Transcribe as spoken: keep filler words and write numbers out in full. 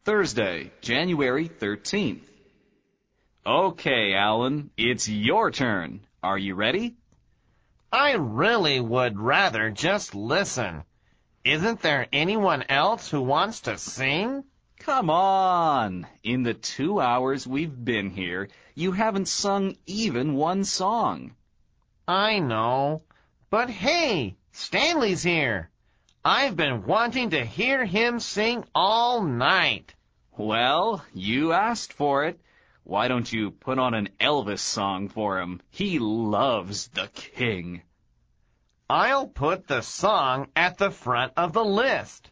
Thursday, January thirteenth. Okay, Alan, it's your turn. Are you ready? I really would rather just listen. Isn't there anyone else who wants to sing? Come on! In the two hours we've been here, you haven't sung even one song. I know. But hey, Stanley's here. I've been wanting to hear him sing all night. Well, you asked for it. Why don't you put on an Elvis song for him? He loves the king. I'll put the song at the front of the list.